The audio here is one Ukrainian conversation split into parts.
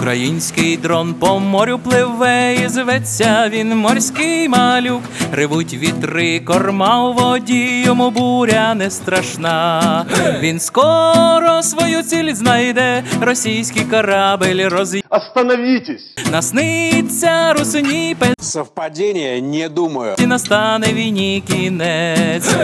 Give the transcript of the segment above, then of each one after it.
Український дрон по морю пливе, і зветься він морський малюк. Ревуть вітри, корма у воді, йому буря не страшна. Він скоро свою ціль знайде, російський корабель Остановитесь! Насниться русині пес. Совпадение? Не думаю. І настане війні кінець.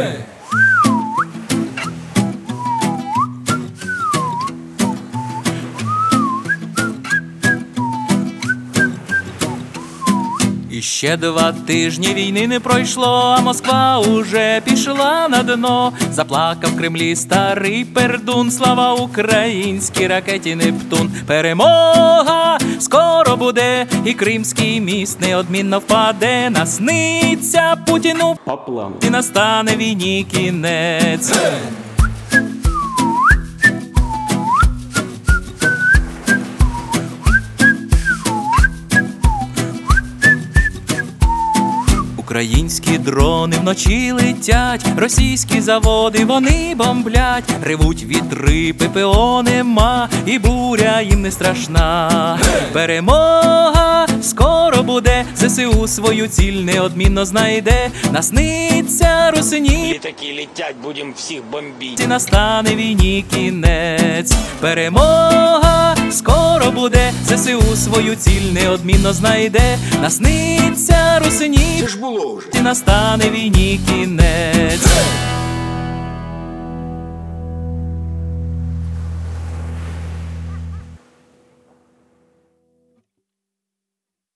І ще 2 тижні війни не пройшло, а Москва уже пішла на дно. Заплакав в Кремлі старий пердун, слава українській ракеті Нептун. Перемога скоро буде, і Кримський міст неодмінно впаде. Насниться Путіну По плану. і настане війні кінець. Українські дрони вночі летять, російські заводи вони бомблять. Ревуть вітри, ППО нема, і буря їм не страшна. Перемога скоро буде, ЗСУ свою ціль неодмінно знайде. Насниться русині, Літаки летять, будем всіх бомбити. і настане війні кінець. Перемога скоро буде, ЗСУ свою ціль неодмінно знайде. Насниться русині, Це ж було вже. і настане війні кінець.